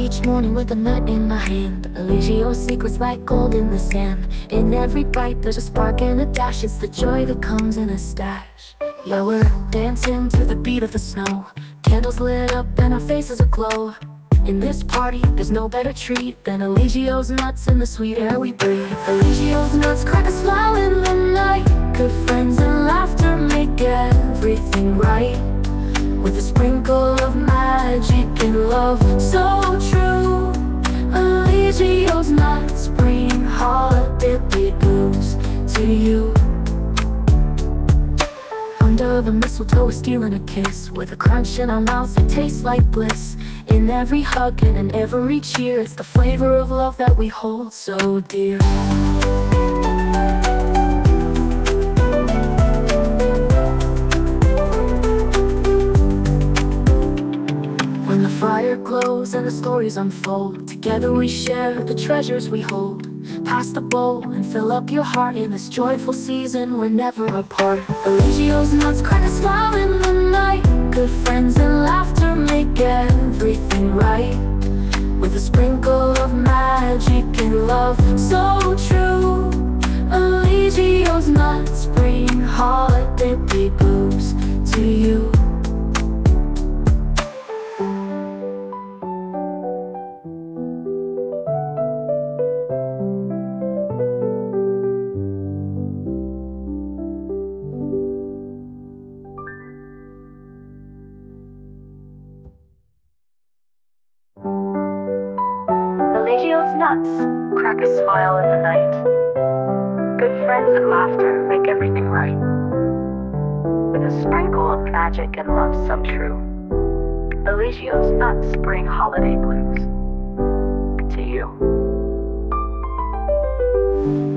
each morning with a nut in my hand. Eligio's secrets like gold in the sand. In every bite there's a spark and a dash. It's the joy that comes in a stash. Yeah, we're dancing to the beat of the snow. Candles lit up and our faces aglow. In this party, there's no better treat than Eligio's nuts in the sweet air we breathe. Eligio's nuts crack a smile in the night. Good friends and laughter make everything right. With a sprinkle of magic and love so true. Eligio's nuts bring holiday blues to you. Under the mistletoe we're stealing a kiss. With a crunch in our mouths it tastes like bliss. In every hug and in every cheer, it's the flavor of love that we hold so dear. When the fire glows and the stories unfold, together we share the treasures we hold. Pass the bowl and fill up your heart. In this joyful season we're never apart. Eligio's nuts crack a smile in the night. Good friends and laughter make everything right. With a sprinkle of magic and love so true. Eligio's nuts bring holiday blues to you. Eligio's nuts crack a smile in the night. Good friends and laughter make everything right. With a sprinkle of magic and love so true. Eligio's nuts bring holiday blues to you.